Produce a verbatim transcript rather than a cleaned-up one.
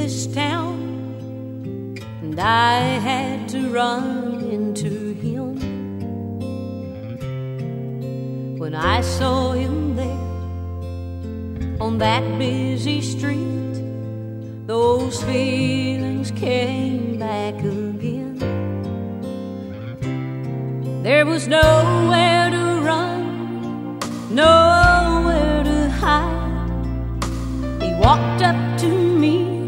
this town, and I had to run into him. When I saw him there on that busy street, those feelings came back again. There was nowhere to run, nowhere to hide. He walked up to me